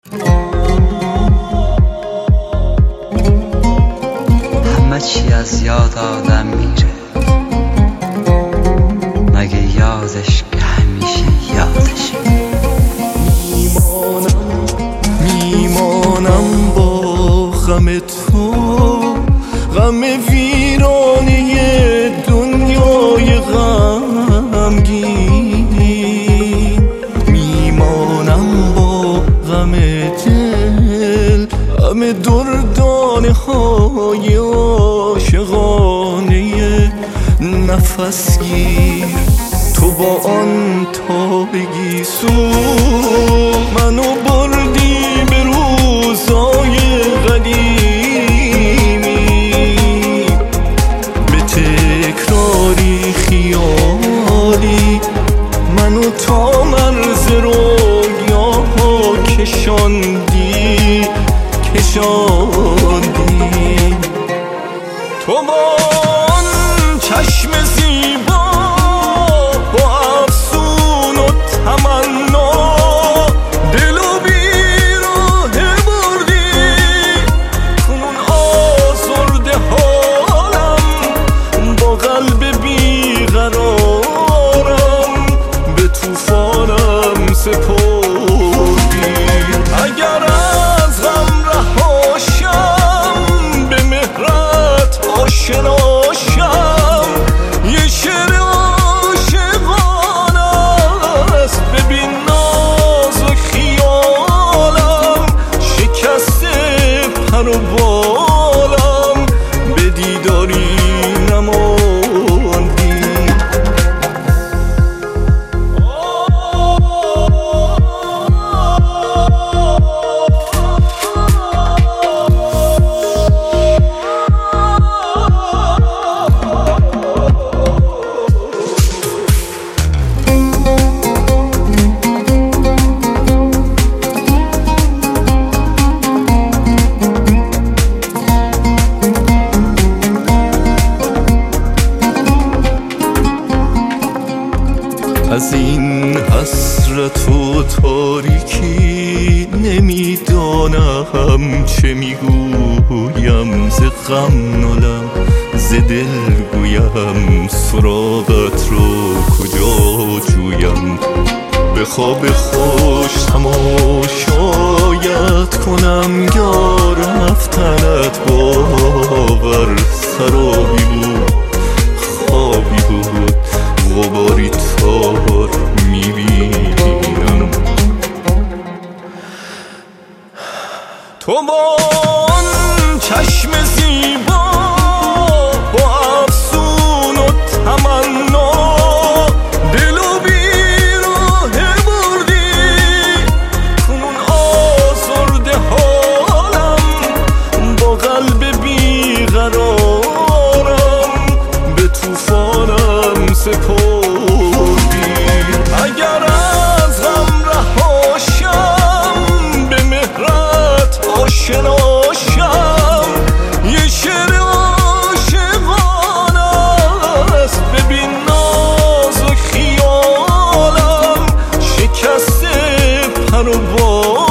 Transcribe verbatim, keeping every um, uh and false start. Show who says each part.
Speaker 1: همه چی از یاد آدم میره، مگه یادش که همیشه یادش
Speaker 2: میمانم میمانم با غم تو، غم ویرانه دنیای غمگین. میمانم با غم دل، غم دردانه های عاشقانه نفس گیر. تو با آن تابگی سو منو بردی به روزای قدیمی، به تکراری خیالی منو تا مرز رویاها کشاندی کشاندی. تو با آن چشم زیبا با افسون و تمنا دل و بیراه بردی. کنون آزرده حالم با قلب بیقرارم به طوفانم سپردی. اگر از غم رهاشم به مهرت آشناشم، یه شعر عاشقانه است. ببین ناز و خیالم شکسته پر و بالم، به دیداری نماندی. از این حسرت و تاریکی نمیدانم چه میگویم. ز غم نالم ز دل گویم، سراغت رو کجا جویم. به خواب خوش تماشایت کنم یا رفتنت باور سرابی بود خوابی بود. غباری تار میبینم. تو با آن چشم زیبا با افسون و تمنا دل و بیراه بردی. کنون آزرده حالم با قلب بیقرارم به طوفانم سپردی. اگر از غم رهاشم به مهرت آشناشم، یه شعر عاشقانه است. ببین ناز و خیالم شکسته پر و بال